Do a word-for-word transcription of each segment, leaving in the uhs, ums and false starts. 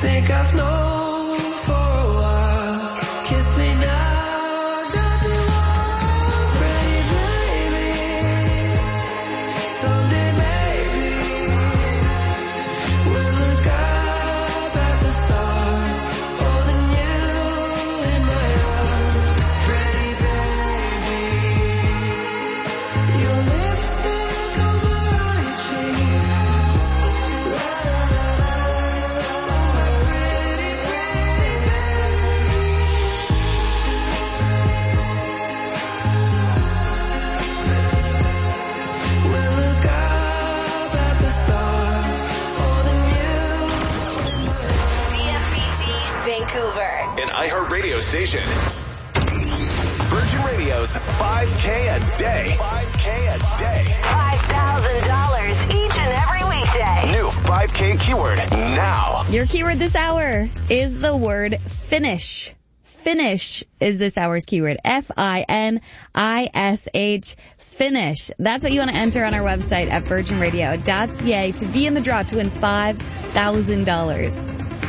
think I've known for a while. Kiss me now, drive me wild, pretty baby. Someday maybe we'll look up at the stars, holding you in my arms, pretty baby. Your lipstick on my right cheek, la la la la la, pretty, pretty baby. We'll look up at the stars, holding you. C F B T Vancouver. An iHeartRadio station. Virgin Radio's five K a day. five K a day. five thousand dollars each and every weekday. New five K keyword now. Your keyword this hour is the word finish. Finish is this hour's keyword. F I N I S H. Finish. That's what you want to enter on our website at virgin radio dot c a to be in the draw to win five thousand dollars.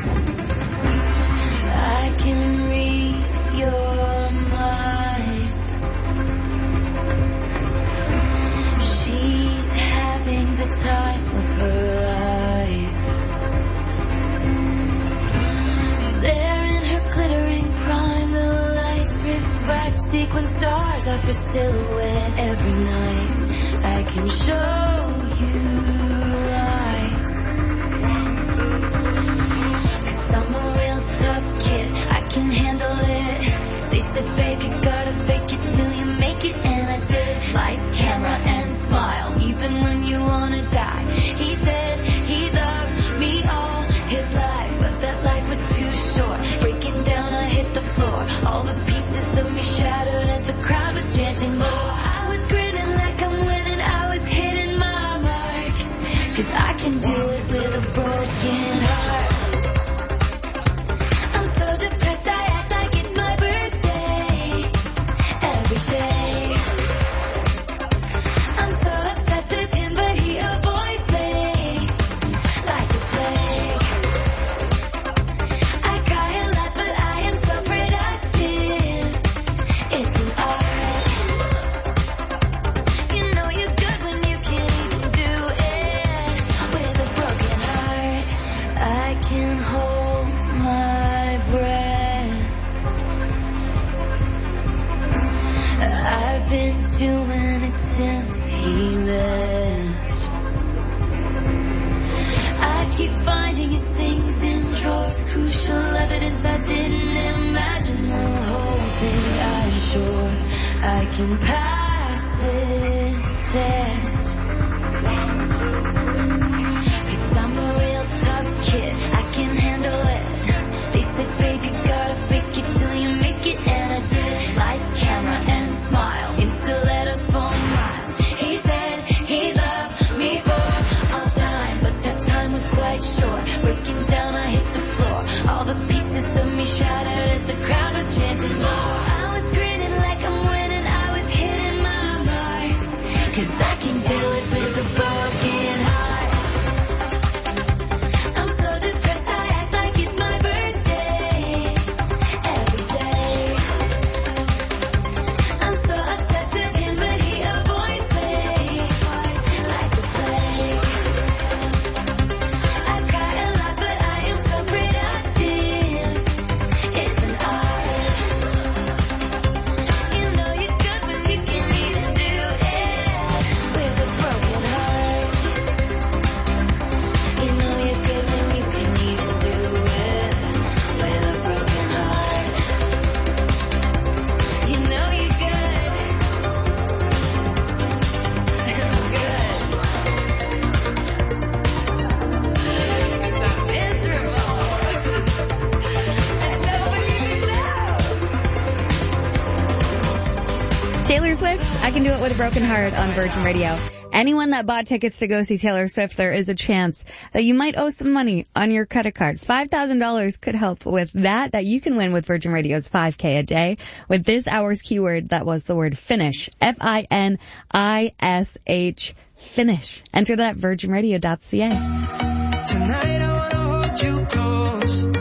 I can read your mind. She's having the time of her life. There in her glittering prime, the lights refract. Sequin stars are for silhouette every night. I can show you lights. Cause I'm a real tough kid, I can handle it. They said, baby, gotta fake it till you make it, and I did. Lights, camera, and smile, even when you wanna die. He said he loved me all his life, but that life was too short. Breaking down, I hit the floor. All the pieces of me shattered as the crowd was chanting more. I was grinning like I'm winning, I was hitting my marks. Cause I can do it with a broken heart. I'm so depressed, I act like it's my birthday every day. I'm so obsessed with him, but he avoids me like a plague. I cry a lot, but I am so productive. It's an art. You know you're good when you can't even do it with a broken heart. I can hold my breath. I've been doing it since he left. I keep finding his things in drawers, crucial evidence I didn't imagine. The whole thing, I'm sure I can pass this test. Cause I'm a real tough kid, I can handle it. They said, baby, gotta fake it till you make it, and I did. Lights, camera, and smile, in stilettos for miles. He said he loved me for all time, but that time was quite short. Breaking down, I hit the floor. All the pieces of me shattered as the crowd was chanting more. I was grinning like I'm winning, I was hitting my marks. Cause I can do it with a broken heart. I'm so depressed, I act like it's my birthday every day. I'm so obsessed with him, but he avoids me like a plague. I cry a lot, but I am so productive. It's an art. You know you're good when you can't even do it with a broken heart. You know you're good when you can't even do it with a broken heart. You know you're good. I'm good. Cause I'm miserable. And nobody knows. Taylor Swift, I Can Do It With a Broken Heart on Virgin Radio. Anyone that bought tickets to go see Taylor Swift, there is a chance that you might owe some money on your credit card. five thousand dollars could help with that, that you can win with Virgin Radio's five K a day with this hour's keyword that was the word finish. F I N I S H. Finish. Enter that at virgin radio dot c a. Tonight I wanna hold you close.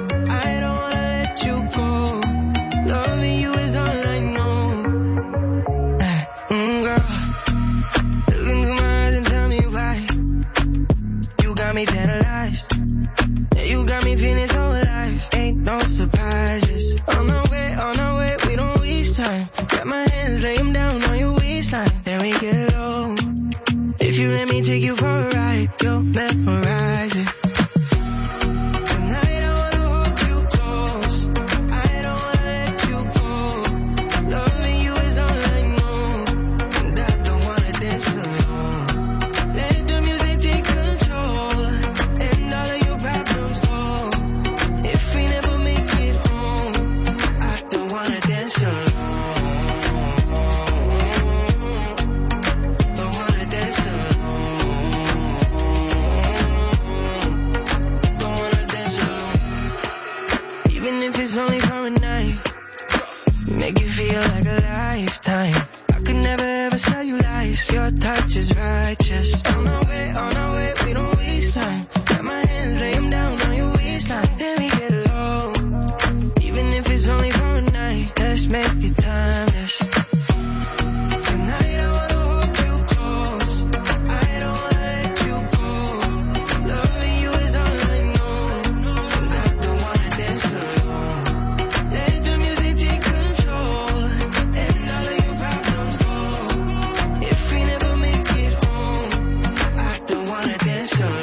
if it's only for a night. Make you feel like a lifetime. I could never ever tell you lies. Your touch is righteous. On our way, on our way, we don't waste time. Got my hands, lay them down on your waistline. Then we get low. Even if it's only for a night, let's make it timeless. Tonight I wanna hold you close. I don't wanna let you go. Loving you is all I know. And I don't wanna dance alone. Let the music take control. And all of your problems go. If we never make it home, I don't wanna dance alone.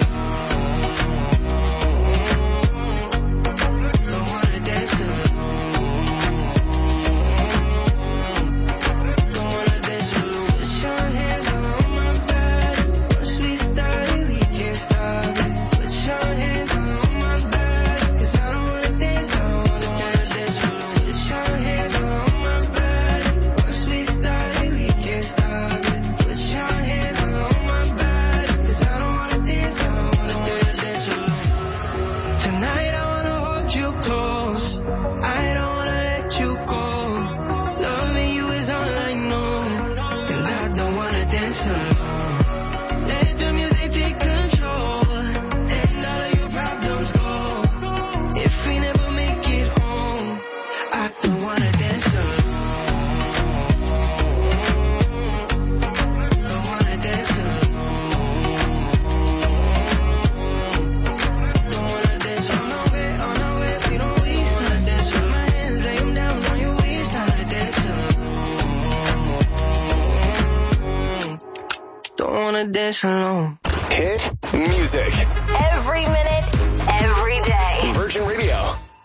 Don't wanna dance alone. Don't wanna dance alone. Put your hands all on my body. Once we started, we can't stop it. Put your hands all on my body. 'Cause I don't wanna dance alone. Don't wanna dance alone. Put your hands all on my body. Once we started, we can't stop it. Put your hands all on my body. 'Cause I don't wanna dance alone. Don't wanna dance alone. Tonight I wanna hold you close. I don't wanna let you go. Loving you is all I know. And I don't wanna dance alone. Let the music take control. And all of your problems go. If we never make it home, I don't wanna dance alone. Don't wanna dance alone. Don't wanna dance on our way, on our way, we don't waste time. Dance with my hands, lay them down on your waistline. Dance alone. Don't wanna dance alone. Hit music. Every minute, every day. Virgin Radio.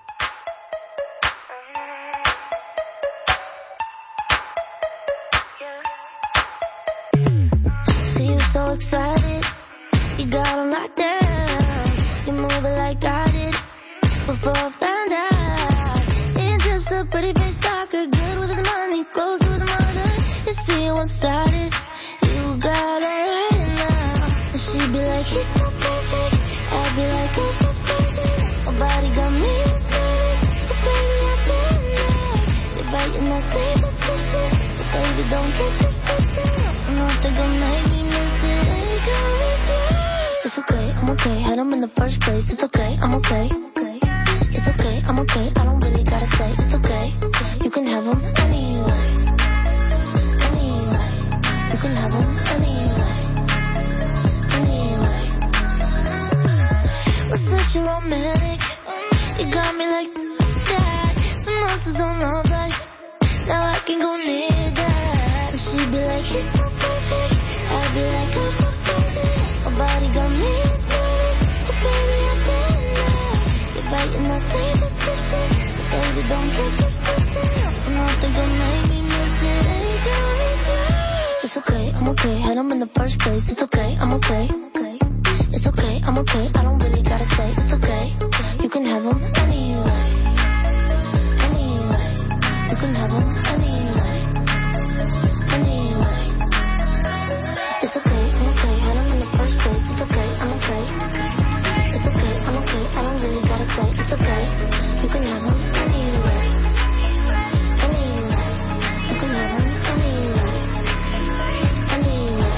See you so excited, you got him locked down. You move it like I did before I found out. Ain't just a pretty face stalker, good with his money, close to his mother. You see you one-sided, you got her right now. And she'd be like, he's so perfect. I'd be like, oh, go crazy. Nobody got me this nervous, but baby I've been there. You're biting us, baby, sister. So baby don't get this twisted. I don't think I'll make me miss it. Ain't got me serious. It's okay, I'm okay. Had him in the first place. It's okay, I'm okay. It's okay, I'm okay. I don't really gotta say it's okay. You can have him anyway. Anyway. You can have him anyway. Anyway. We're such a romantic. You got me like that. Some monsters don't know advice. Now I can go near that. And she'd be like, he's so perfect. I'd be like, oh, go crazy. Nobody got me this nervous, but baby I've been there. You're biting us, baby, sister. So baby don't get this twisted. I don't think I'll make me miss it. Ain't got me serious. It's okay, I'm okay. Had him in the first place. It's okay, I'm okay. It's okay, I'm okay. I don't really gotta say it's okay. You can have him anyway. Anyway. You can have him anyway. Anyway. It's okay, I'm okay. Had him in the first place. It's okay, I'm okay. It's okay, I'm okay. I don't really gotta say it's okay. You can have him anyway. Anyway. You can have him anyway. Anyway.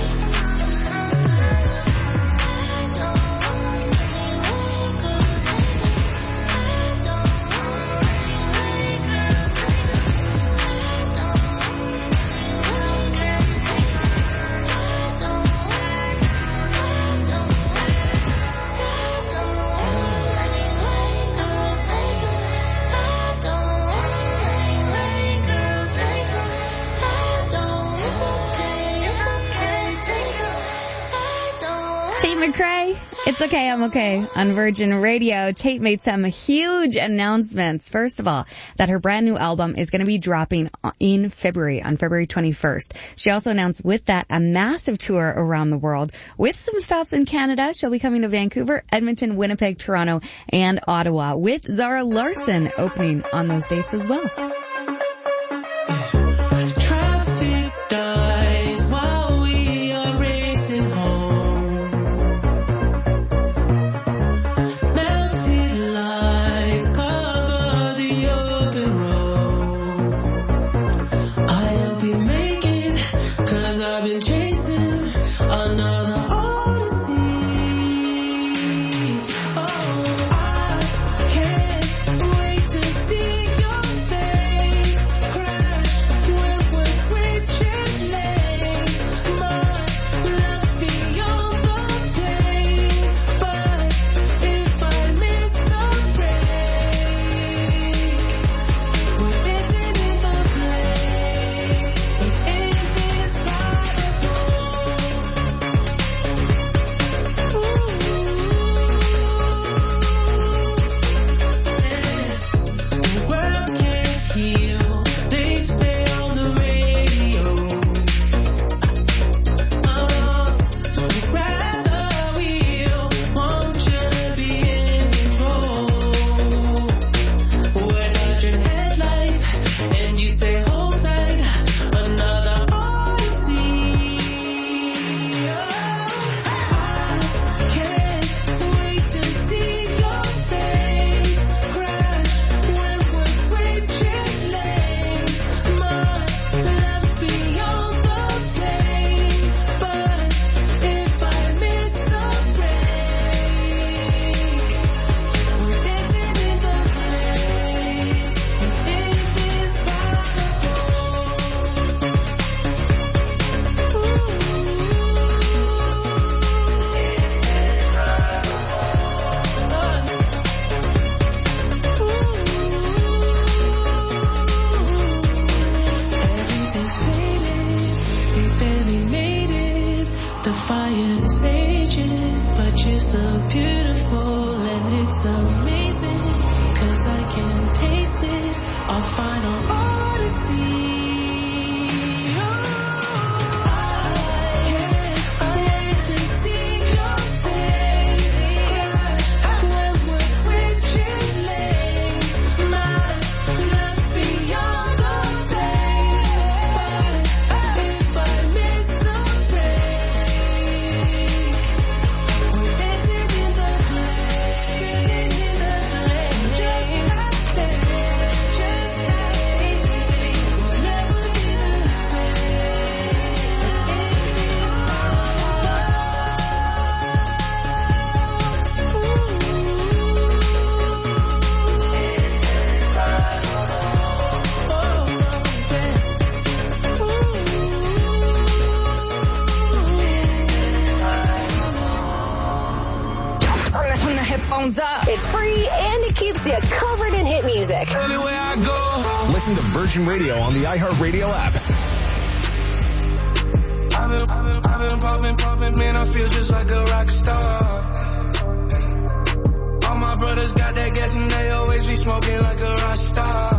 I don't want anyway, girl, take it. I don't want anyway, girl, take it. I don't want anyway, girl, take it. I don't want, I don't want, I don't want anyway, girl, take it. I don't want anyway, girl, take it. I don't, it's okay, it's okay, take it. I don't. Tate McRae, it's okay, I'm okay, on Virgin Radio. Tate made some huge announcements. First of all, that her brand new album is going to be dropping in February, on February twenty-first. She also announced with that a massive tour around the world with some stops in Canada. She'll be coming to Vancouver, Edmonton, Winnipeg, Toronto, and Ottawa, with Zara Larsson opening on those dates as well. Traffic dies while we are racing home. Melted lights cover the so beautiful and it's amazing, 'cause I can taste it. Our final odyssey. It's free and it keeps you covered in hit music. Everywhere I go. Listen to Virgin Radio on the iHeartRadio app. I've been, I've been, I've been popping, popping, man, I feel just like a rock star. All my brothers got that gas and they always be smoking like a rock star.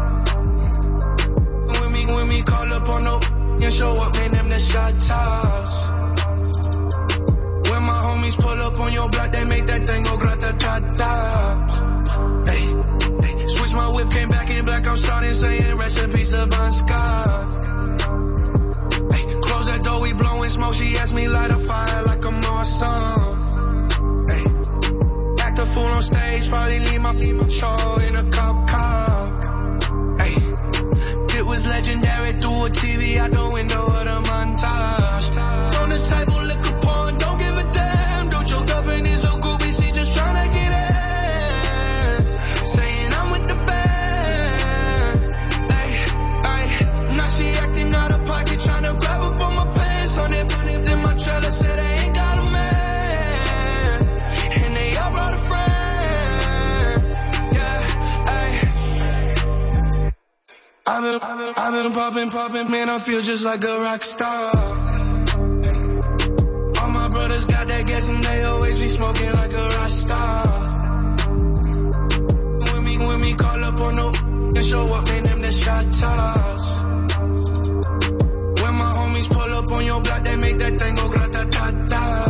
When we, when we call up on no and show up, man, them the shot toss. When my homies pull up on your block, they make that thing go grata-ta-ta. Hey, hey, switch my whip, came back in black, I'm starting saying recipes of Bon Scott. Hey, close that door, we blowing smoke, she asked me light a fire like I'm awesome. Hey, act a fool on stage, probably leave my, leave my show in a cop car. Hey, it was legendary through a T V out the window of the montage. On the table, liquor porn, don't give a damn. Don't choke up in his little goofy, she just tryna get in. Saying I'm with the band. Ay, ay, now she acting out of pocket, tryna grab up on my pants. On it, then my trailer said they ain't got a man. And they all brought a friend. Yeah, ay. I've been, I've been, I've been popping, popping, man, I feel just like a rock star. Brothers got that gas and they always be smoking like a rock star. When we, when we call up on no and show up, man, them the shot toss. When my homies pull up on your block, they make that thing go grata-ta-ta.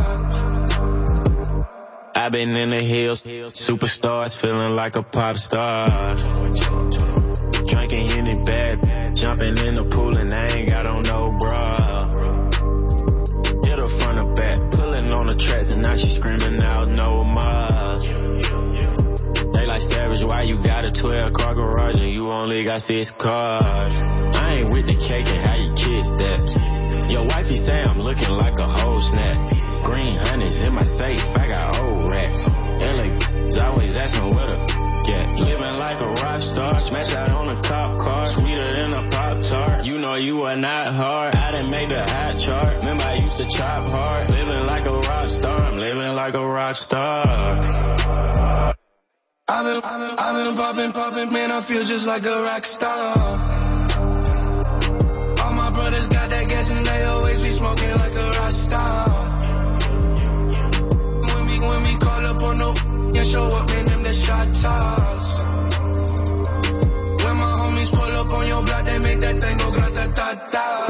I've been in the hills, superstars, feeling like a pop star. Drinking Henny bad, jumping in the pool and I ain't got on no bra. Hit her front or back, pulling on the tracks and now she screaming out no more. They like Savage, why you got a twelve car garage and you only got six cars? I ain't with the cake and how you kiss that. Your wifey say I'm looking like a whole snap. Green honey's in my safe, I got old racks. L A's always asking what a get. Living like a rock star, smash out on a cop car, sweeter than a Pop-Tart. You know you are not hard, I done made the hot chart. Remember I used to chop hard, living like a rock star, I'm living like a rock star. I've been, I've been, I've been popping, popping, man, I feel just like a rock star. All my brothers got that gas and they always be smoking like a rock star. When we, when we call up on no and show up, man, them the shot toss. When my homies pull up on your block, they make that thing go grata-ta-ta.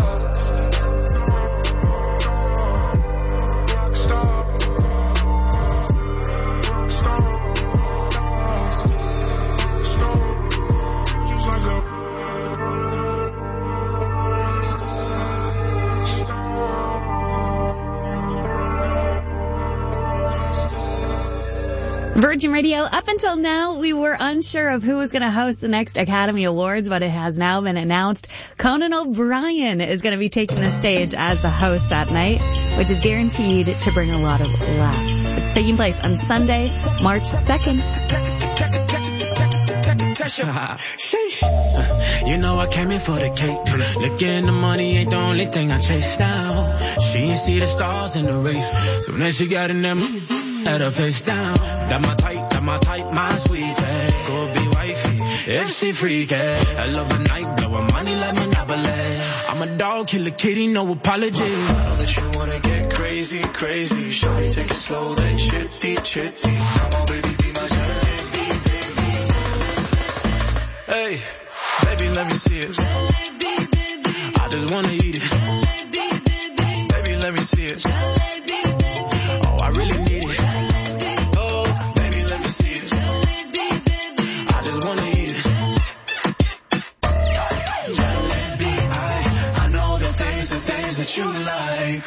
Virgin Radio, up until now, we were unsure of who was going to host the next Academy Awards, but it has now been announced. Conan O'Brien is going to be taking the stage as the host that night, which is guaranteed to bring a lot of laughs. It's taking place on Sunday, March second. You know I came in for the cake. Looking the money ain't the only thing I chase down. She ain't see the stars in the race, so then she got in them. Had her face down. That my type, that my type, my sweetie. Go be wifey. F C freak, yeah. I love a night, blowing money like Monopoly. I'm a dog, kill a kitty, no apology. I know that you wanna get crazy, crazy. Shawty, take it slow, then chitty, chitty. Come on, baby, be my jalebi, baby. Hey, baby, let me see it. I just wanna eat it. Baby, let me see it. Oh, I really need it. Oh, baby, let me see it. I just wanna eat it. Jalebi, I, I know the things, the things that you like.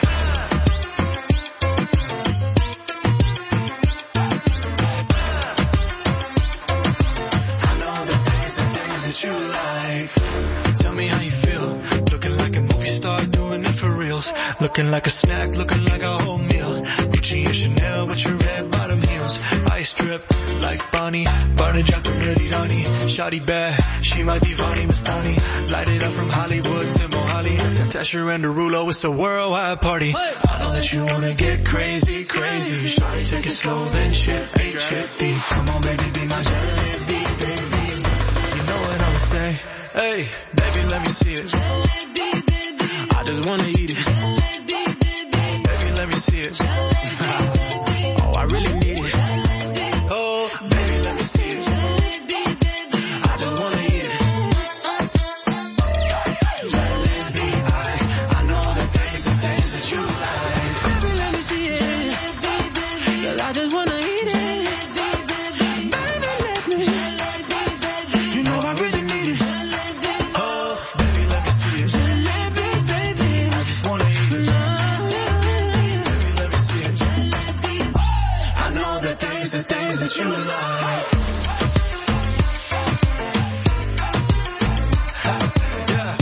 I know the things, the things that you like. Tell me how you feel. Looking like a movie star, doing it for reals. Looking like a snack, looking like a whole meal. Gucci and Chanel with your red bottom heels. Ice drip like Bonnie. Barney dropped a ready Donnie. Shawty bad, she my Divani Mastani. Light it up from Hollywood to Mohali. Tesher and Derulo, it's a worldwide party. I know that you wanna get crazy, crazy. Shawty, take it slow, then chitty, chitty. Come on, baby, be my jalebi, baby. You know what I'ma say. Hey, baby, let me see it. I just wanna eat it. Baby, let me see it. Oh, I really need it. Oh, baby, let me see it. I just wanna eat it. Jalebi, I, I know the things, the things that you like. Baby, let me see it. Girl, I just wanna eat it. Baby, let me. You know I really need it. Oh, baby, let me see it. I just wanna eat it. Baby, let me see it. I know the things, the things that you like. Yeah.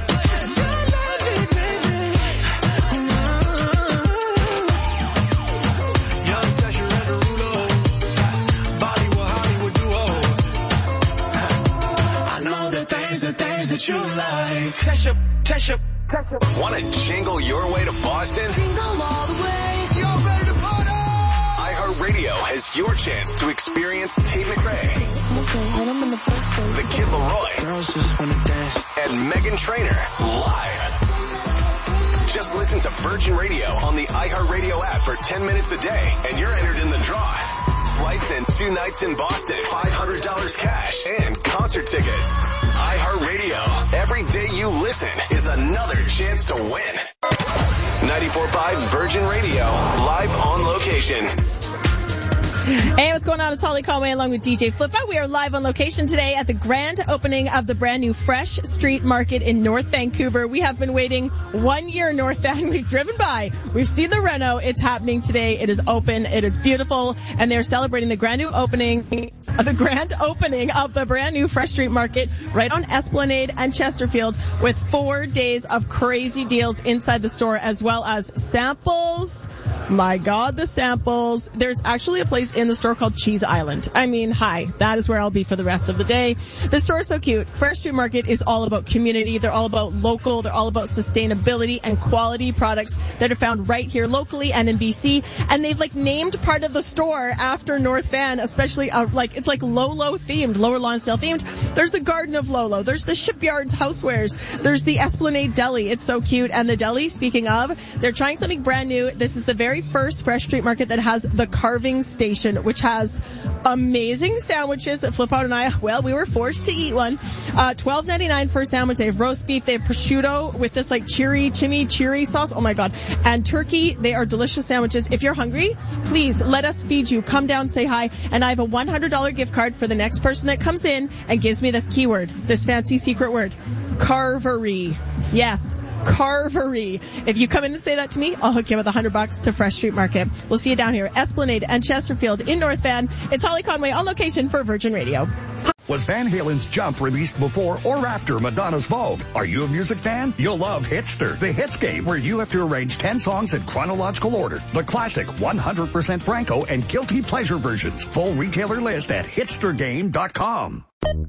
Young Tesher and Derulo. Bollywood, Hollywood duo. I know the things, the things that you like. Tesher, Tesher, Tesher. Want to jingle your way to Boston? Jingle all the way. You're ready to party! iHeartRadio has your chance to experience Tate McRae, the Kid Laroi, Girls just wanna dance. and Meghan Trainor live. Just listen to Virgin Radio on the iHeartRadio app for ten minutes a day, and you're entered in the draw. Flights and two nights in Boston, five hundred dollars cash, and concert tickets. iHeartRadio. Every day you listen is another chance to win. ninety-four point five Virgin Radio, live on location. Hey, what's going on? It's Holly Conway along with D J Flippa. We are live on location today at the grand opening of the brand new Fresh Street Market in North Vancouver. We have been waiting one year, North Van. We've driven by. We've seen the reno. It's happening today. It is open. It is beautiful. And they're celebrating the grand new opening, uh, the grand opening of the brand new Fresh Street Market right on Esplanade and Chesterfield with four days of crazy deals inside the store as well as samples. My God, the samples. There's actually a place in the store called Cheese Island. I mean, hi, that is where I'll be for the rest of the day. The store is so cute. Fresh Street Market is all about community. They're all about local. They're all about sustainability and quality products that are found right here locally and in B C. And they've like named part of the store after North Van, especially uh, like, it's like Lolo themed, Lower Lonsdale themed. There's the Garden of Lolo. There's the Shipyards Housewares. There's the Esplanade Deli. It's so cute. And the deli, speaking of, they're trying something brand new. This is the very first Fresh Street Market that has the carving station, which has amazing sandwiches. Flip Out and I, well, we were forced to eat one. Uh, twelve ninety-nine for a sandwich. They have roast beef. They have prosciutto with this like cheery, chimichurri sauce. Oh my God. And turkey. They are delicious sandwiches. If you're hungry, please let us feed you. Come down, say hi. And I have a one hundred dollars gift card for the next person that comes in and gives me this keyword, this fancy secret word. Carvery. Yes. Carvery. If you come in and say that to me, I'll hook you with a hundred bucks to Fresh Street Market. We'll see you down here, Esplanade and Chesterfield in North Van. It's Holly Conway on location for Virgin Radio. Was Van Halen's Jump released before or after Madonna's Vogue? Are you a music fan? You'll love Hitster, the hits game where you have to arrange ten songs in chronological order. The classic one hundred percent Franco and guilty pleasure versions. Full retailer list at hitster game dot com.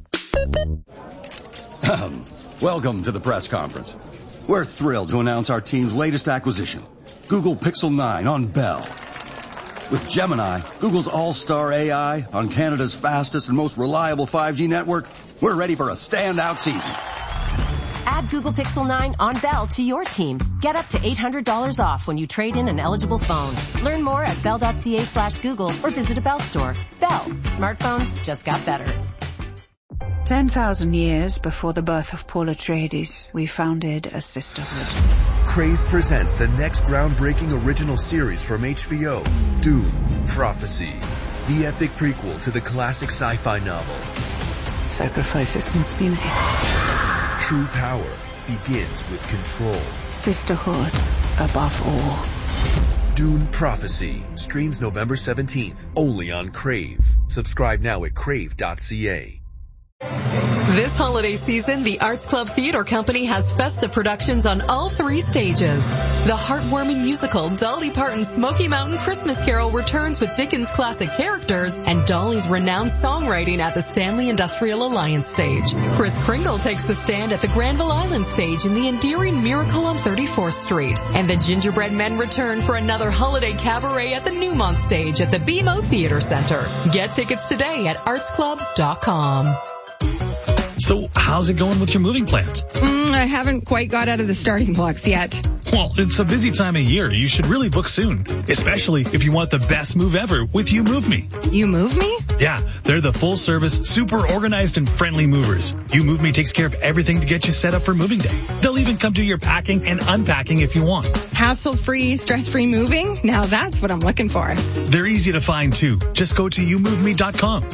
Welcome to the press conference. We're thrilled to announce our team's latest acquisition, Google Pixel nine on Bell. With Gemini, Google's all-star A I, on Canada's fastest and most reliable five G network, we're ready for a standout season. Add Google Pixel nine on Bell to your team. Get up to eight hundred dollars off when you trade in an eligible phone. Learn more at bell.ca slash Google or visit a Bell store. Bell. Smartphones just got better. Ten thousand years before the birth of Paul Atreides, we founded a sisterhood. Crave presents the next groundbreaking original series from H B O, Dune, Prophecy, the epic prequel to the classic sci-fi novel. Sacrifices must be made. True power begins with control. Sisterhood above all. Dune Prophecy streams November seventeenth, only on Crave. Subscribe now at crave dot c a. This holiday season, the Arts Club Theater Company has festive productions on all three stages. The heartwarming musical Dolly Parton's Smoky Mountain Christmas Carol returns with Dickens' classic characters and Dolly's renowned songwriting at the Stanley Industrial Alliance stage. Kris Kringle takes the stand at the Granville Island stage in the endearing Miracle on thirty-fourth Street. And the Gingerbread Men return for another holiday cabaret at the Newmont stage at the B M O Theater Center. Get tickets today at arts club dot com. So how's it going with your moving plans? Mm, I haven't quite got out of the starting blocks yet. Well, it's a busy time of year. You should really book soon, especially if you want the best move ever with You Move Me. You Move Me? Yeah, they're the full-service, super organized and friendly movers. You Move Me takes care of everything to get you set up for moving day. They'll even come do your packing and unpacking if you want. Hassle-free, stress-free moving? Now that's what I'm looking for. They're easy to find too. Just go to you move me dot com.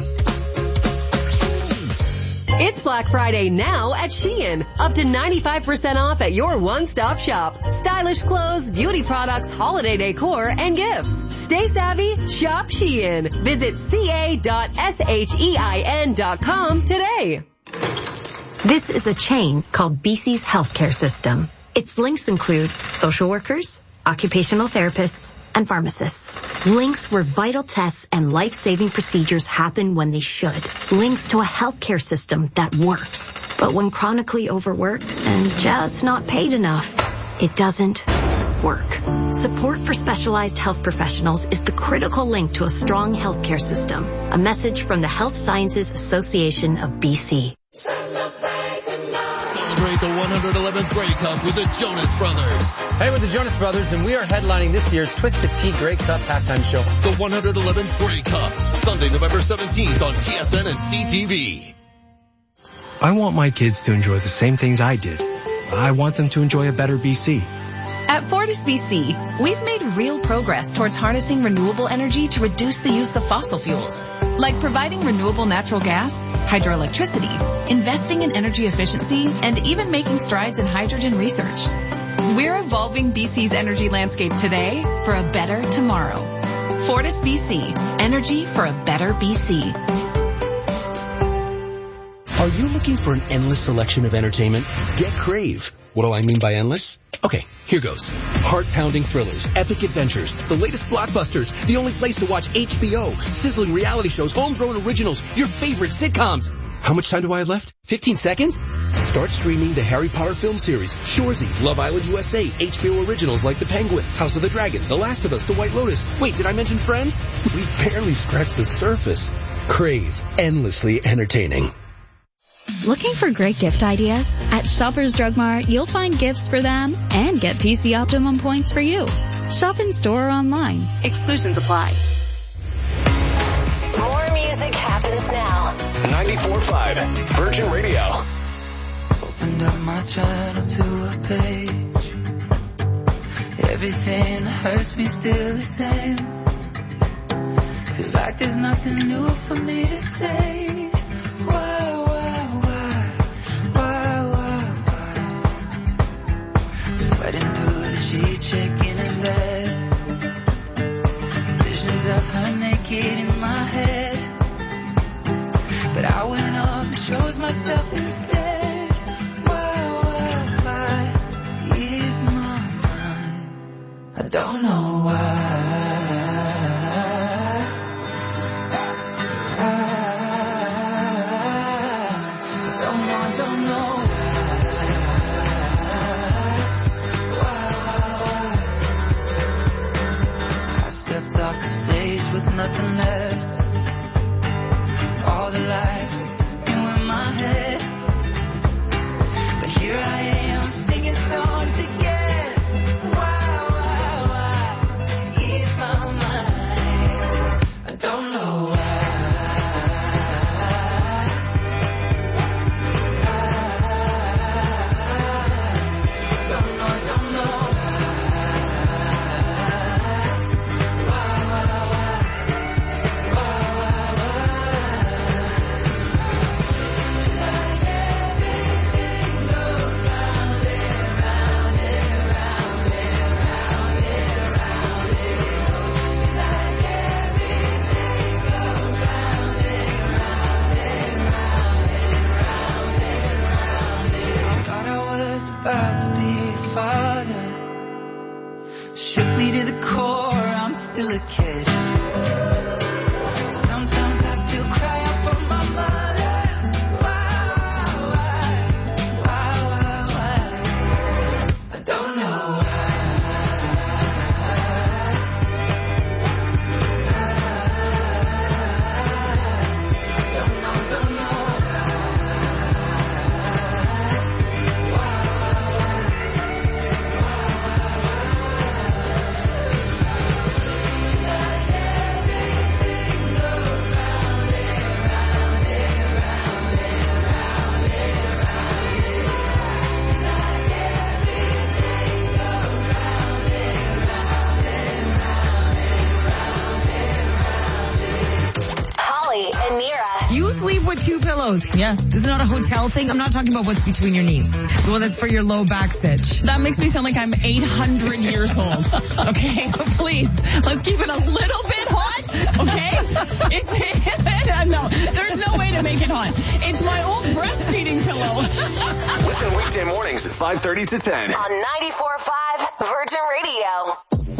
It's Black Friday now at Shein. Up to ninety-five percent off at your one-stop shop. Stylish clothes, beauty products, holiday decor, and gifts. Stay savvy, shop Shein. Visit ca dot shein dot com today. This is a chain called B C's Healthcare System. Its links include social workers, occupational therapists, and pharmacists. Links where vital tests and life-saving procedures happen when they should. Links to a healthcare system that works. But when chronically overworked and just not paid enough, it doesn't work. Support for specialized health professionals is the critical link to a strong healthcare system. A message from the Health Sciences Association of B C. Celebrate the one hundred eleventh Grey Cup with the Jonas Brothers. Hey, we're the Jonas Brothers, and we are headlining this year's Twisted Tea Grey Cup halftime show. The one hundred eleventh Grey Cup, Sunday, November seventeenth on T S N and C T V. I want my kids to enjoy the same things I did. I want them to enjoy a better B C. At Fortis B C, we've made real progress towards harnessing renewable energy to reduce the use of fossil fuels, like providing renewable natural gas, hydroelectricity, investing in energy efficiency, and even making strides in hydrogen research. We're evolving B C's energy landscape today for a better tomorrow. Fortis B C, energy for a better B C. Are you looking for an endless selection of entertainment? Get Crave. What do I mean by endless? Okay, here goes. Heart-pounding thrillers, epic adventures, the latest blockbusters, the only place to watch H B O, sizzling reality shows, homegrown originals, your favorite sitcoms. How much time do I have left? fifteen seconds? Start streaming the Harry Potter film series, Shoresy, Love Island U S A, H B O originals like The Penguin, House of the Dragon, The Last of Us, The White Lotus. Wait, did I mention Friends? We barely scratched the surface. Crave. Endlessly entertaining. Looking for great gift ideas? At Shoppers Drug Mart, you'll find gifts for them and get P C Optimum points for you. Shop in store or online. Exclusions apply. More music happens now. ninety-four point five Virgin Radio. Opened up my journal to a page. Everything that hurts me still the same. Feels like there's nothing new for me to say. Why? Sweating through the sheets, shaking in bed. Visions of her naked in my head. But I went off and chose myself instead. Why, why, why is my mind? I don't know why. I don't know, I don't know. Off the stage nothing left. All the lies were in my head. But here I am singing songs again. Why, why, why? Ease my mind. I don't know why. Shook me to the core, I'm still a kid. Sometimes I still cry out for my mother. Why, why, why, why, why? I don't know two pillows. Yes. This is not a hotel thing. I'm not talking about what's between your knees. The one that's for your low back stitch. That makes me sound like I'm eight hundred years old. Okay? Please, let's keep it a little bit hot. Okay? It's, no, there's no way to make it hot. It's my old breastfeeding pillow. Listen weekday mornings at five thirty to ten. On ninety-four point five Virgin Radio.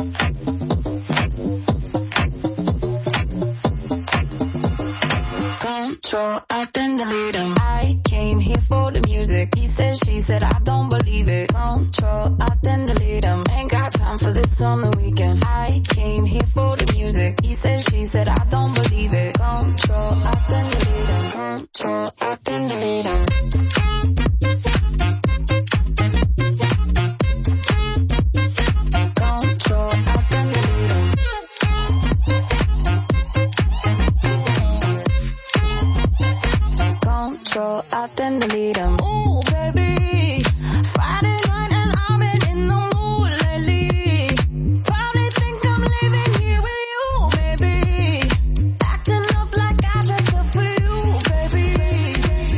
Control, I then delete him. I came here for the music. He said, she said, I don't believe it. Control, I then delete him. Ain't got time for this on the weekend. I came here for the music. He said, she said, I don't believe it. Control, I then delete him. Control, I then delete him. Control, I then delete him. Control, I then delete him. Ooh, baby, Friday night and I've been in the mood lately. Probably think I'm living here with you, baby. Acting up like I dressed up for you, baby.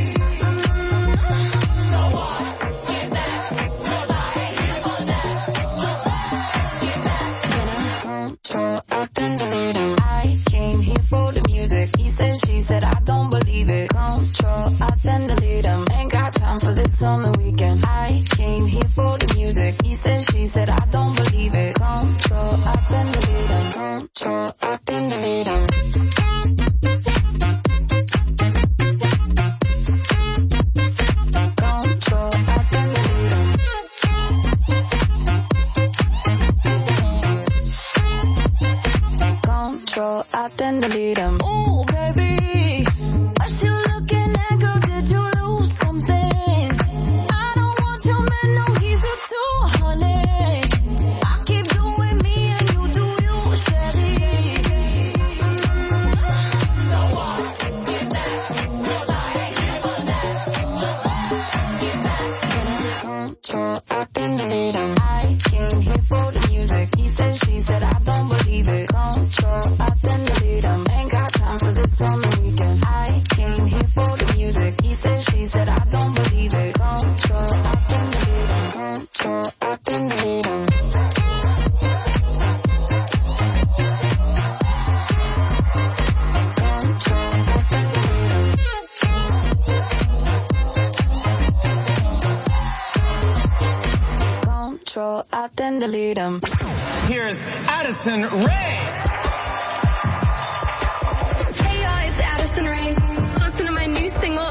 So what? Get back, 'cause I ain't here for that. Get back. Control, I then delete him. I came here for the music. He said, she said, I don't believe it. Control, I then delete him. Ain't got time for this on the weekend. I came here for the music. He said, she said, I don't believe it. Control, I then delete him. Control, I then delete him. Control, I then delete him. Control, I then delete him. Ooh, baby, what you looking at, girl? Did you lose something? I don't want your man, no, he's a two, honey. I keep doing me and you do you, Shelly. So what? Get back, 'cause I ain't here for that. Get back. Control, I then delete him. I came here for the music. He said, she said, I don't believe it. Control, I then delete him. Ain't got time for this on the weekend. I came here for the music. He said, she said, I don't believe it. Control, I then delete him. Control, I then delete him. Control, I then delete him. Here's Addison Rae. Hey y'all, it's Addison Rae. Listen to my new single.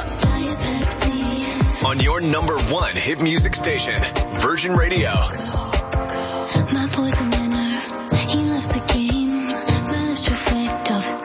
On your number one hit music station, Virgin Radio. My boy's a winner. He loves the game. My lips reflect off his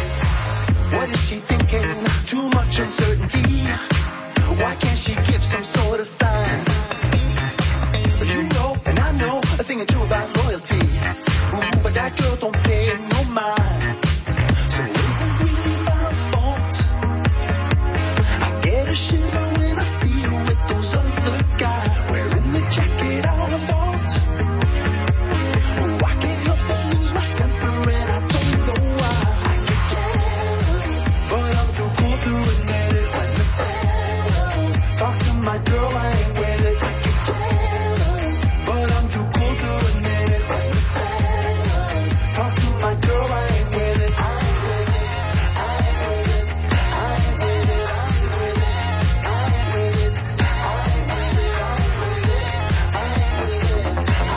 What is she thinking? Too much uncertainty. Why can't she give some sort of sign? You know, and I know a thing or two about loyalty. Ooh, but that girl don't pay no mind. So is it really my fault? I get a shiver when I see her with those other guys wearing the jacket I bought. Oh, I can't help but lose my temper and I don't know why. I get jealous, but I'm too cool to admit it. When the fellas talk to my girl, I ain't with it. I get jealous, but I'm too cool to admit it. When the fellas talk to my girl, I ain't with it. I ain't with it. I ain't with it. I ain't with it. I ain't with it. I ain't with it. I ain't with it. I ain't with it. I ain't with it. I ain't with it. I ain't with it. I ain't with it. I ain't with it.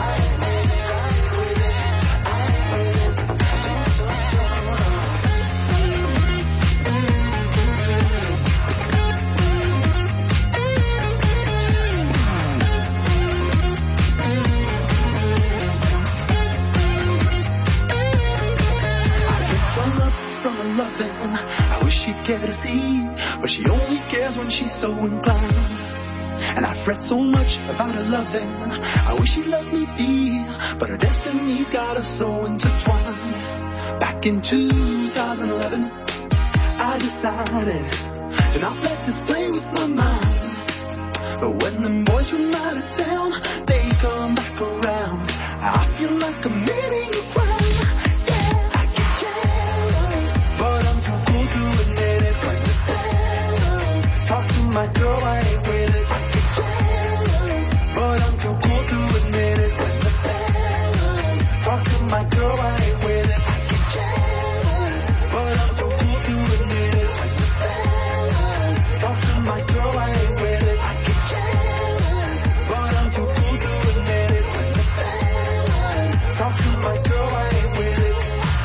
From love, from a loving, I wish she'd care to see, but she only cares when she's so inclined. And I fret so much about her loving, I wish she'd let me be, but her destiny's got us so intertwined. Back in two thousand eleven, I decided to not let this play with my mind. But when them boys from out of town, they come back around, I feel like I'm committing a crime. Yeah, I get jealous, but I'm too cool to admit it. When the fellas talk to my girl, I ain't with it. I get jealous, but I'm too cool to admit it. When the fellas talk to my girl, I ain't with it. I get jealous, but I'm too cool to admit it. When the fellas talk to my girl, I ain't with it. I get jealous, but I'm too cool to admit it. When the fellas talk to my girl, I ain't with it.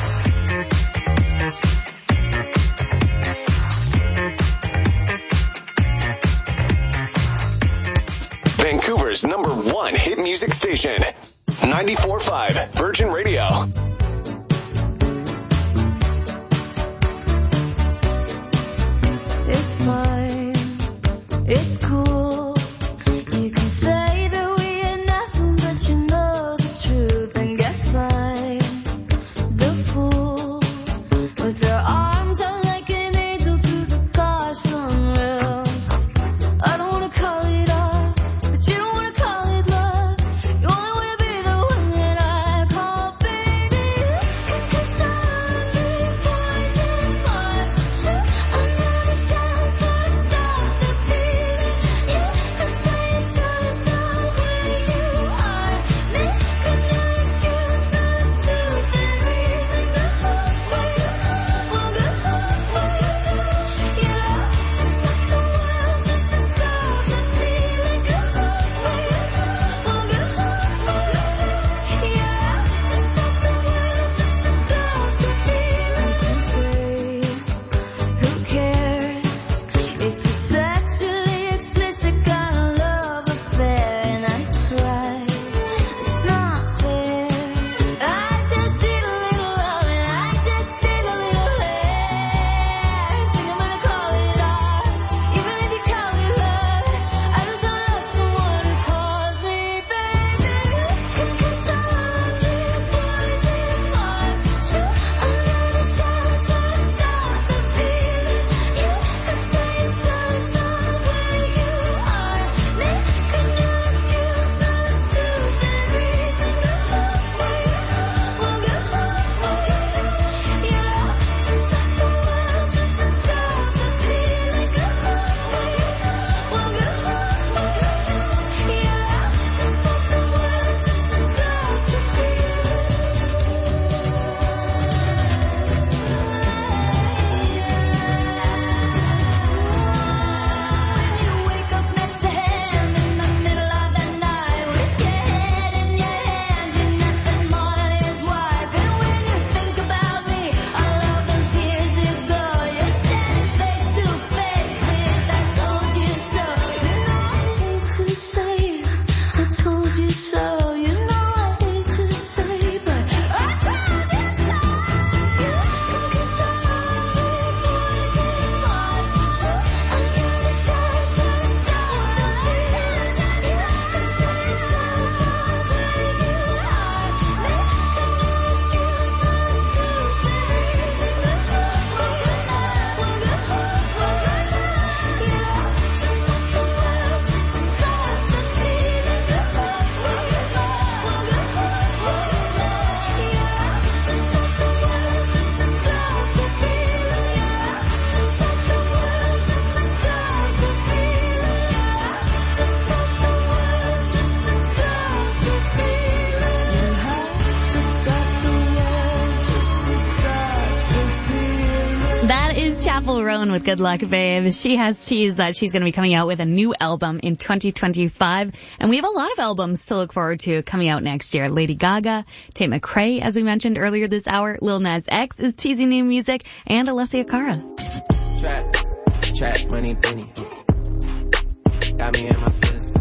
Vancouver's number one hit music station, ninety-four point five Virgin Radio. It's fine, it's cool. You can say that we ain't nothing, but you know the truth. And guess I'm the fool with their arms out like an angel through the gosh unreal. I don't wanna call it off, but you don't wanna call it love. You only wanna be the one that I call baby. Cause I'm the poison was, so I'm not a shelter to stop the feeling. Yeah. Chappell Roan with Good Luck Babe. She has teased that she's going to be coming out with a new album in twenty twenty-five. And we have a lot of albums to look forward to coming out next year. Lady Gaga, Tate McRae, as we mentioned earlier this hour. Lil Nas X is teasing new music, and Alessia Cara. Trap, trap, money, penny. Got me in my feelings.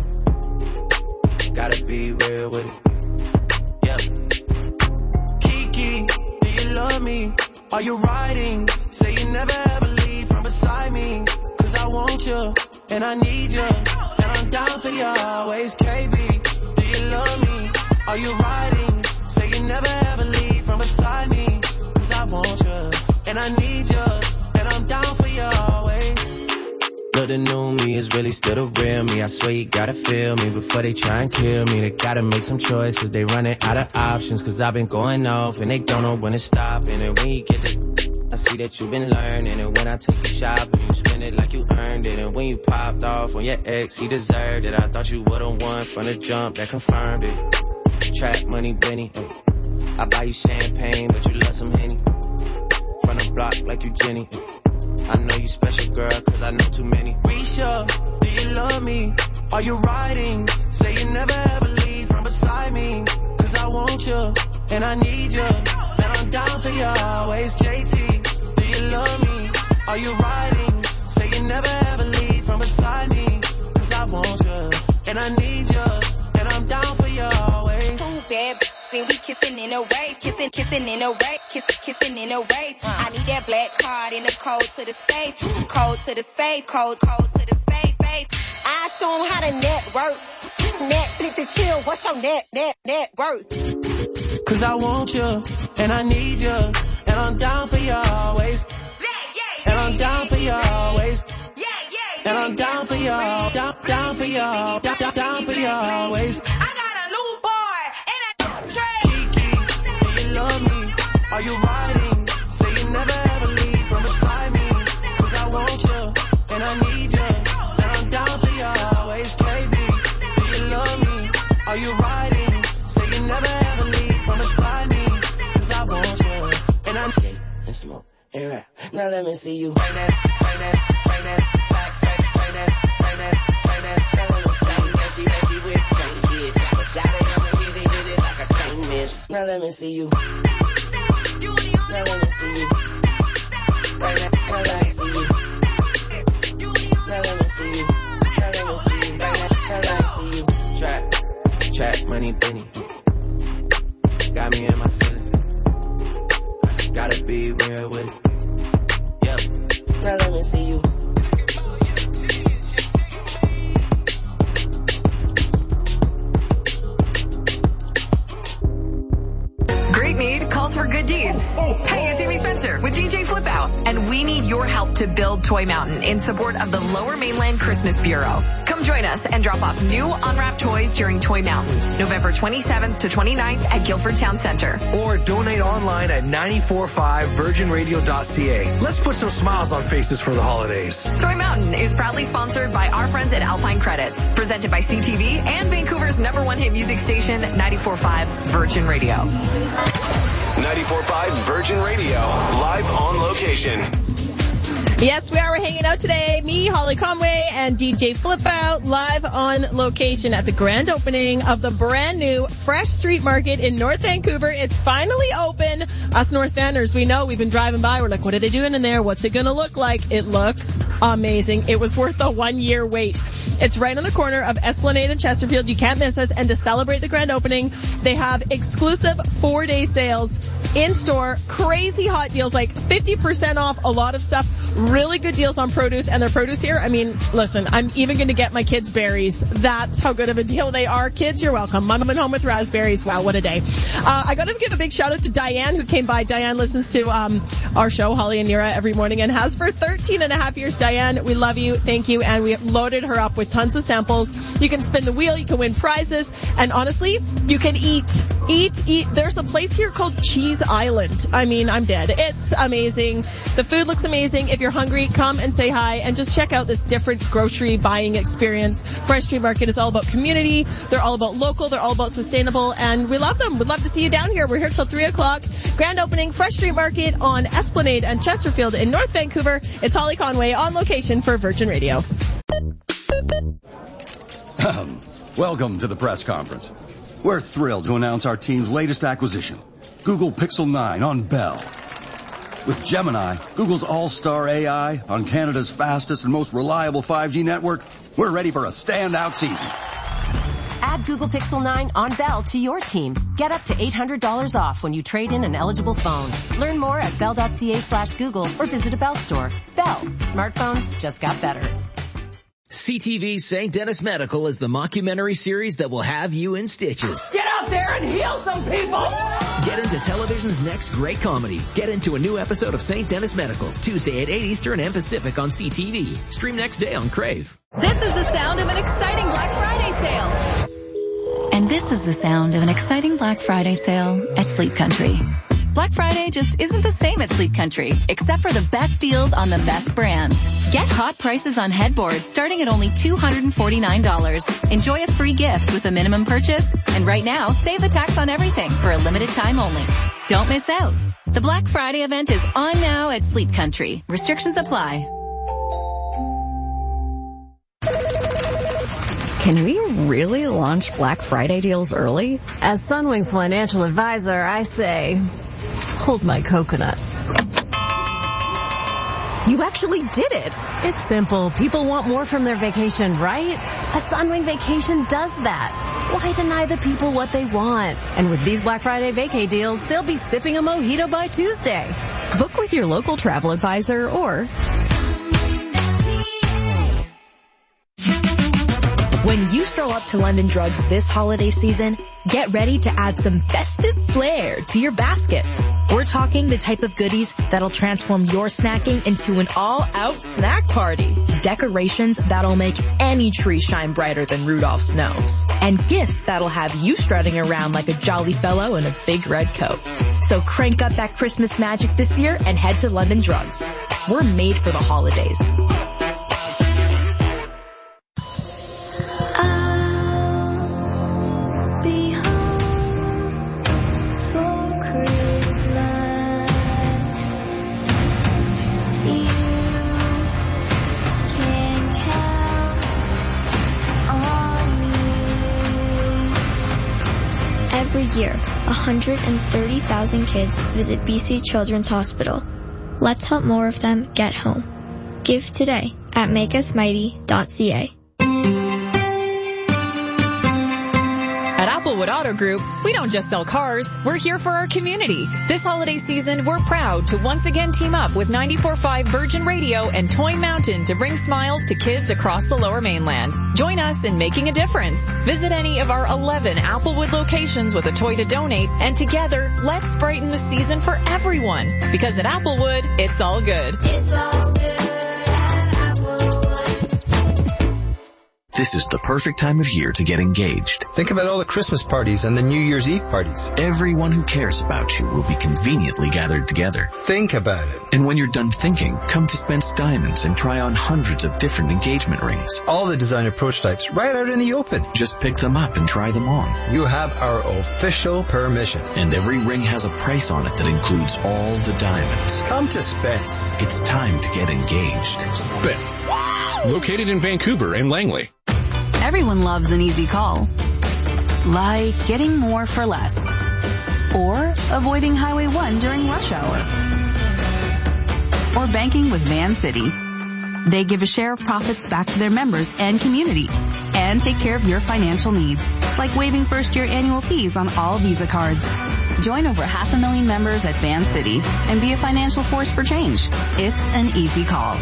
Gotta be real with it. Yeah. Kiki, do you love me? Are you riding? Say you never ever leave from beside me. Cause I want you, and I need you. And I'm down for you always, K B. Do you love me? Are you riding? Say you never ever leave from beside me. Cause I want you, and I need you. And I'm down for you always. Look, the new me is really still the real me. I swear you gotta feel me before they try and kill me. They gotta make some choices, they running out of options. Cause I've been going off and they don't know when to stop. And then when you get the, I see that you've been learning. And when I take you shopping, you spend it like you earned it. And when you popped off on your ex, he deserved it. I thought you would've won from the jump, that confirmed it. Trap money, Benny. I buy you champagne, but you love some Henny. From the block like you Jenny. I know you special, girl, cause I know too many. Risha, do you love me? Are you riding? Say you never ever leave from beside me. Cause I want you, and I need you. And I'm down for you always, J T. Do you love me? Are you riding? Say you never ever leave from beside me. Cause I want you, and I need you. And I'm down for you always. Too bad. Then we kissing in a way, kissing, kissing in a way, kissing, kissing in a way. I need that black card in the code to the safe, code to the safe, code, code to the safe, safe. I show them how to network. Netflix and chill, what's your net, net, net worth? Cause I want you, and I need you, and I'm down for you always. And I'm down for you always. And I'm down for you, down, down for you, down, down, down for you always. Kiki, do you love me? Are you riding? Say you never ever leave from beside me. Cause I want you, and I need you. And I'm down for you always, K B. Do you love me? Are you riding? Say you never ever leave from beside me. Cause I want you, and I skate and smoke and rap. Now let me see you. Bring that, bring that, bring that, back, back, bring that, bring that, bring that. Now let me see you. That she, that she with, can't get. But shot it, I'ma hit it, hit it like I can't miss. Now let me see you. Now let me see you. Right now, now let me see you. Now let me see you. Now let me see you. Right now, now let me see you. Trap, trap, money, penny. Got me in my feelings. Gotta be real with it. Yep. Now let me see you. Great need calls for good deeds. Hey, it's Amy Spencer with D J Flip Out, and we need your help to build Toy Mountain in support of the Lower Mainland Christmas Bureau. Come join us and drop off new unwrapped toys during Toy Mountain, November twenty-seventh to twenty-ninth at Guilford Town Center. Or donate online at nine four five virgin radio dot c a. Let's put some smiles on faces for the holidays. Toy Mountain is proudly sponsored by our friends at Alpine Credits, presented by C T V and Vancouver's number one hit music station, ninety-four point five Virgin Radio. ninety-four point five Virgin Radio, live on location. Yes, we are. We're hanging out today. Me, Holly Conway, and D J Flip Out, live on location at the grand opening of the brand new Fresh Street Market in North Vancouver. It's finally open. Us North Vanners, we know. We've been driving by. We're like, what are they doing in there? What's it going to look like? It looks amazing. It was worth the one-year wait. It's right on the corner of Esplanade and Chesterfield. You can't miss us. And to celebrate the grand opening, they have exclusive four-day sales in-store, crazy hot deals, like fifty percent off a lot of stuff. Really good deals on produce, and their produce here, I mean, listen, I'm even going to get my kids berries. That's how good of a deal they are. Kids, you're welcome. Mom and home with raspberries. Wow, what a day. Uh, I got to give a big shout out to Diane, who came by. Diane listens to um our show, Holly and Nira, every morning and has for thirteen and a half years. Diane, we love you. Thank you. And we have loaded her up with tons of samples. You can spin the wheel. You can win prizes. And honestly, you can eat. Eat, eat. There's a place here called Cheese Island. I mean, I'm dead. It's amazing. The food looks amazing. If if you're hungry, come and say hi and just check out this different grocery buying experience. Fresh Street Market is all about community. They're all about local. They're all about sustainable. And we love them. We'd love to see you down here. We're here till three o'clock. Grand opening, Fresh Street Market on Esplanade and Chesterfield in North Vancouver. It's Holly Conway on location for Virgin Radio. Welcome to the press conference. We're thrilled to announce our team's latest acquisition, Google Pixel nine on Bell. With Gemini, Google's all-star A I on Canada's fastest and most reliable five G network, we're ready for a standout season. Add Google Pixel nine on Bell to your team. Get up to eight hundred dollars off when you trade in an eligible phone. Learn more at bell.ca slash Google or visit a Bell store. Bell. Smartphones just got better. C T V's Saint Dennis Medical is the mockumentary series that will have you in stitches. Get out there and heal some people! Get into television's next great comedy. Get into a new episode of Saint Dennis Medical, Tuesday at eight Eastern and Pacific on C T V. Stream next day on Crave. This is the sound of an exciting Black Friday sale. And this is the sound of an exciting Black Friday sale at Sleep Country. Black Friday just isn't the same at Sleep Country, except for the best deals on the best brands. Get hot prices on headboards starting at only two hundred forty-nine dollars. Enjoy a free gift with a minimum purchase. And right now, save the tax on everything for a limited time only. Don't miss out. The Black Friday event is on now at Sleep Country. Restrictions apply. Can we really launch Black Friday deals early? As Sunwing's financial advisor, I say, hold my coconut. You actually did it. It's simple. People want more from their vacation, right? A Sunwing vacation does that. Why deny the people what they want? And with these Black Friday vacay deals, they'll be sipping a mojito by Tuesday. Book with your local travel advisor or... When you stroll up to London Drugs this holiday season, get ready to add some festive flair to your basket. We're talking the type of goodies that'll transform your snacking into an all-out snack party. Decorations that'll make any tree shine brighter than Rudolph's nose. And gifts that'll have you strutting around like a jolly fellow in a big red coat. So crank up that Christmas magic this year and head to London Drugs. We're made for the holidays. Every year, one hundred thirty thousand kids visit B C Children's Hospital. Let's help more of them get home. Give today at make us mighty dot c a. At Applewood Auto Group, we don't just sell cars, we're here for our community. This holiday season, we're proud to once again team up with ninety-four point five Virgin Radio and Toy Mountain to bring smiles to kids across the Lower Mainland. Join us in making a difference. Visit any of our eleven Applewood locations with a toy to donate, and together, let's brighten the season for everyone. Because at Applewood, it's all good. It's all good. This is the perfect time of year to get engaged. Think about all the Christmas parties and the New Year's Eve parties. Everyone who cares about you will be conveniently gathered together. Think about it. And when you're done thinking, come to Spence Diamonds and try on hundreds of different engagement rings. All the designer prototypes right out in the open. Just pick them up and try them on. You have our official permission. And every ring has a price on it that includes all the diamonds. Come to Spence. It's time to get engaged. Spence. Located in Vancouver and Langley. Everyone loves an easy call. Like getting more for less. Or avoiding Highway one during rush hour. Or banking with Van City. They give a share of profits back to their members and community. And take care of your financial needs. Like waiving first year annual fees on all Visa cards. Join over half a million members at Van City and be a financial force for change. It's an easy call.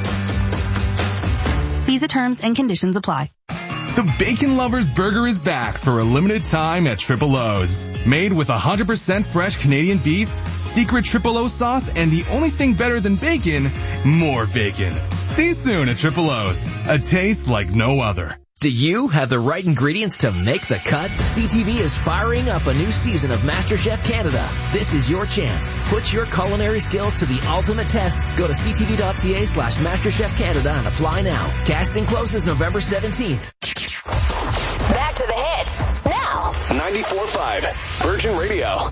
Visa terms and conditions apply. The Bacon Lovers Burger is back for a limited time at Triple O's. Made with one hundred percent fresh Canadian beef, secret Triple O sauce, and the only thing better than bacon, more bacon. See you soon at Triple O's. A taste like no other. Do you have the right ingredients to make the cut? C T V is firing up a new season of MasterChef Canada. This is your chance. Put your culinary skills to the ultimate test. Go to ctv.ca slash MasterChef Canada and apply now. Casting closes November seventeenth. Back to the hits now. ninety-four point five Virgin Radio.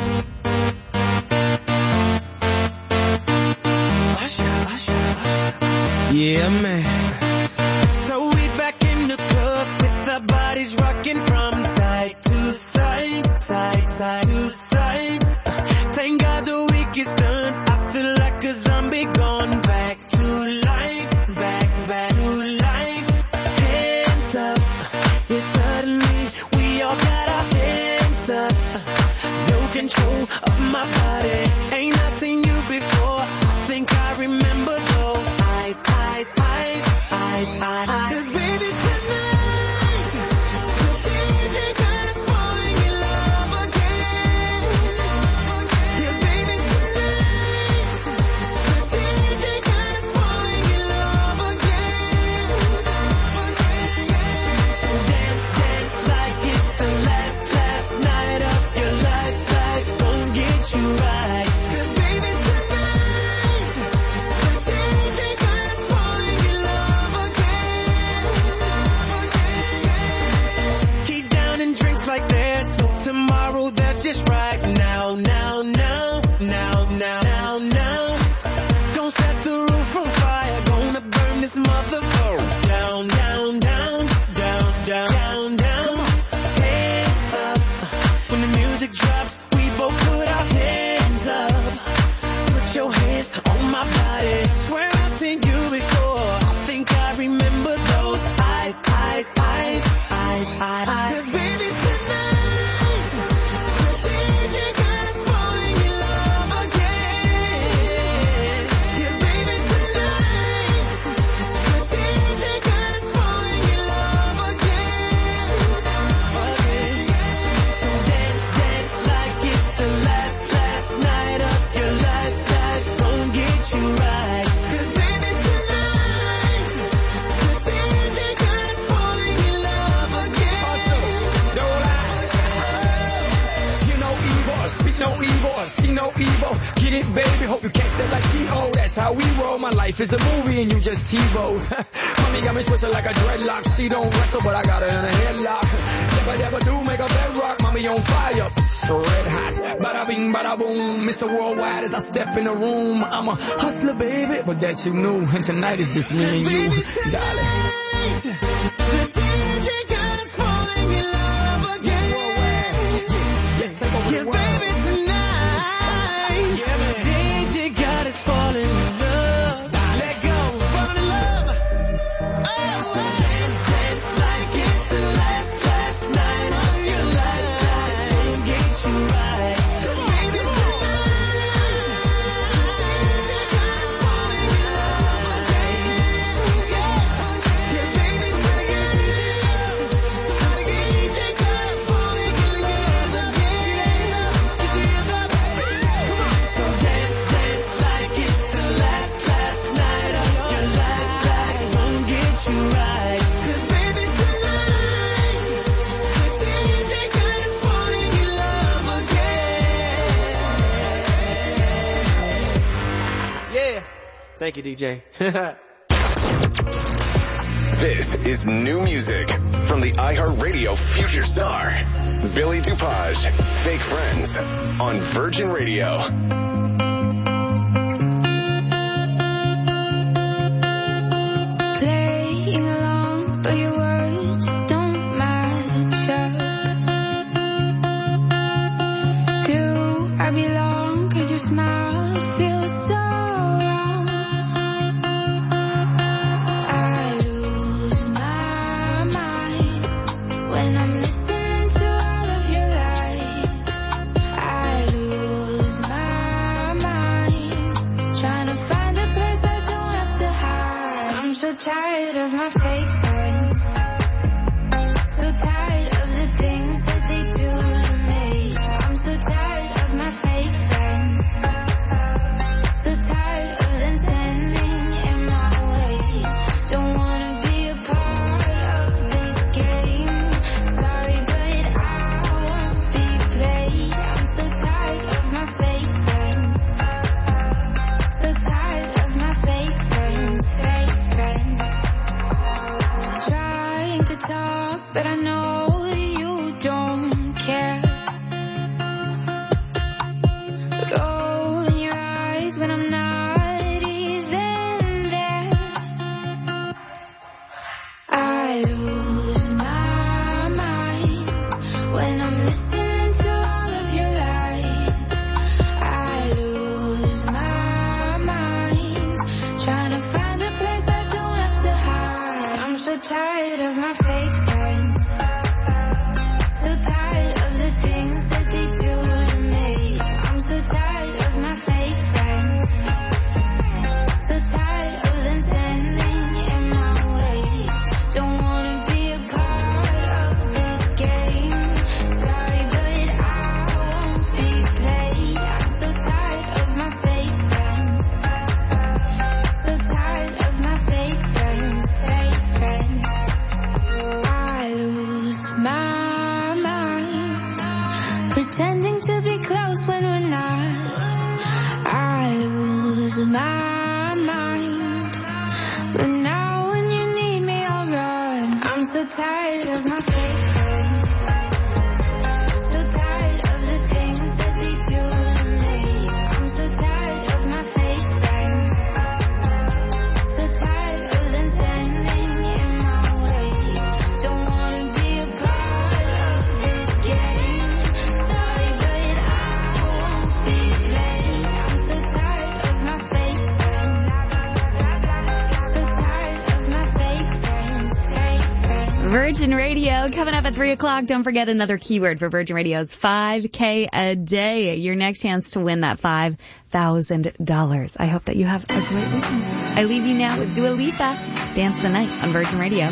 Yeah, man. So we back in the club with our bodies rocking from side to side, side, side to side. Thank God the week is done. I feel like a zombie gone back to life, back, back to life. Hands up, yeah, suddenly we all got our hands up. No control of my body. Ain't I seen you before? I think I remember those eyes, eyes, eyes, eyes, eyes. Cause baby tonight, the D J got us falling in love again. Yeah, baby tonight, the D J got us falling in love again. So dance, dance like it's the last, last night of your life. Life won't get you right. Cause baby tonight, the D J got us falling in love again. Keep down and drinks like there's no tomorrow. That's just right now, now, now, now, now, now, now. Gonna set the roof on fire. Gonna burn this motherfucker down, down, down, down, down, down, down. Hands up. When the music drops, we both put our hands up. Put your hands on my body. Swear I've seen you before. I think I remember those eyes, eyes, eyes, eyes, eyes. Cause baby tonight, the D J got us falling in love again. Yeah, baby tonight, the D J got us falling in love again. Again. So dance, dance like it's the last, last night of your life. Life won't get you right. Cause baby tonight, the D J got us falling in love again. You know evil, speak no evil, see no evil. Get it, baby, hope you catch that like T O. That's how we roll. My life is a movie and you just TiVo. Mommy got me twisted like a dreadlock. She don't wrestle, but I got her in a headlock. Never, never do make a bedrock. Mommy on fire, red hot. Bada bing, bada boom. Mister Worldwide as I step in the room. I'm a hustler, baby, but that you knew. And tonight is just me and you, darling. The D J got us falling in love again. Yes, take over Yeah, the world. baby tonight, the D J got us falling in love. Let go, fall in love. Oh, dance, dance like it's the last, last night of your life. Won't get you right. Cause baby tonight, the D J got us falling in love again. Yeah, yeah, baby tonight, the D J got us falling in love again. So dance, dance like it's the last, last night of your life. Life won't get you right. Cause baby tonight, the D J got us falling in love again. Yeah. Thank you, D J. This is new music from the iHeartRadio Future Star, Billy DuPage, Fake Friends, on Virgin Radio. Playing along, but your words don't match up. Do I belong? Cause your smile feels so wrong. I lose my mind when I'm listening to all of your lies. I lose my mind trying to find a place I don't have to hide. I'm so tired of my fake friends. So tired of the things that they do to me. I'm so tired of my fake friends. So tired of them standing in my way. Don't wanna be a part of the days when I'm not even there. I lose my mind when I'm listening to all of your lies. I lose my mind trying to find a place I don't have to hide. I'm so tired of my fake friends, so tired of the things that they do to me. I'm so tired of my fake friends, so tired of them standing in my way. Don't wanna be a part of this game. Sorry, but I won't be played. I'm so tired of my fake friends, so tired of my fake friends, fake friends. I lose my mind, pretending to be close when we're not. I lose my mind, but now when you need me I'll run. I'm so tired of my fake friends, so tired of the things that they do to me. I'm so tired of my fake friends, so tired of them standing in my way. Don't wanna be a part of this game. Sorry, but I won't be played. I'm so tired of my fake friends, so tired of my fake friends, fake friends. Virgin Radio coming up at three o'clock. Don't forget another keyword for Virgin Radio's five K a day. Your next chance to win that five thousand dollars. I hope that you have a great weekend. I leave you now with Dua Lipa, Dance the Night on Virgin Radio.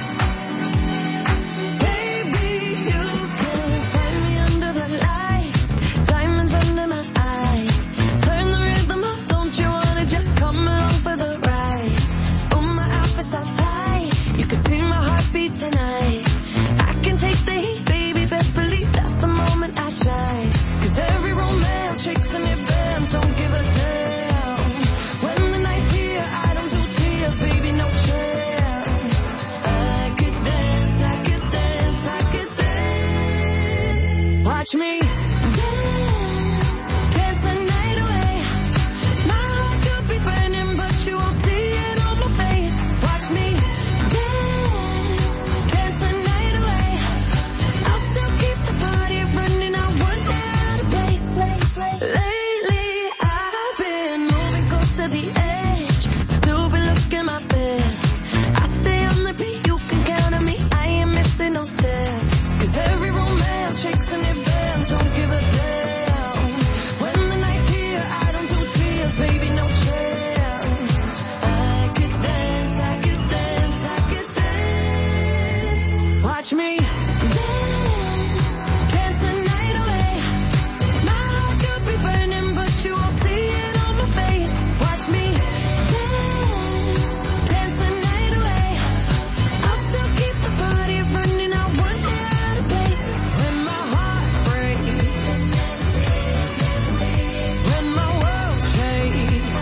Baby, you can find me under the lights, diamonds under my eyes. Turn the rhythm up, don't you wanna just come along for the ride? Oh, my outfit's all tight, you can see my heartbeat tonight. I can take the heat, baby, best believe that's the moment I shine. Cause every romance shakes and it bends, don't give a damn. When the night's here, I don't do tears, baby, no chance. I could dance, I could dance, I could dance. Watch me dance, dance the night away. My heart could be burning, but you won't see it on my face. Watch me dance, dance the night away. I'll still keep the party running, I won't get out of place. Lately, I've been moving close to the edge, still be looking my best. I stay on the beat, you can count on me, I ain't missing no steps. Cause every romance shakes and it bends, don't give a damn. When the night's here, I don't do tears, baby, no chance. I could dance, I could dance, I could dance. Watch me dance, dance the night away. My heart could be burning, but you won't see it on my face. Watch me dance, dance the night away. I'll still keep the party running, I won't get out of place. When my heart breaks, when my world shakes,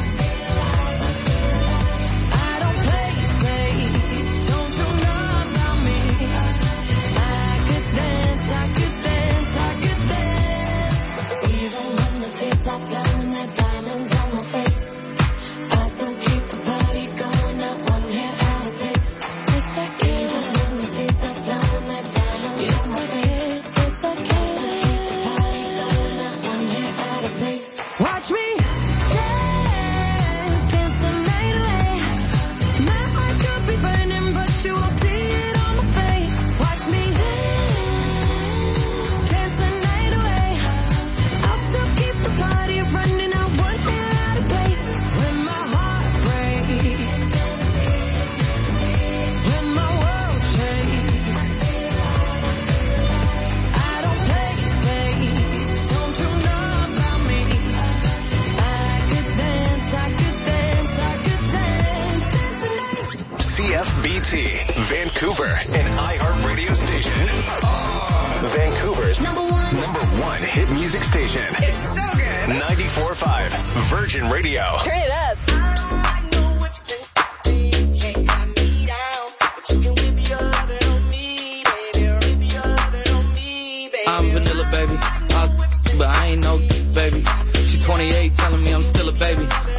I don't play safe, don't you know about me? I could dance, I could dance, I could dance. Even when the tears are flowing, like diamonds on my face, I still keep the party going, not one hair out of place. Yes, I can. Even when the tears are flowing, like diamonds on my face, yes, I can. I still keep the party going, not one hair out of place. Watch me dance, dance the night away. My heart could be burning, but you won't see it on my face. Watch me dance, dance the night away. I'll still keep the party running, I won't get out of place. When my heart breaks, when my world shakes, I don't play safe, don't you know about me? I could dance, I could dance, I could dance, dance the night. C F B T, Vancouver, an iHeartRadio station. Vancouver's number one, number one hit music station. It's so good. ninety-four point five, Virgin Radio. Turn it up. I'm vanilla, baby. I, but I ain't no baby. She twenty-eight telling me I'm still a baby.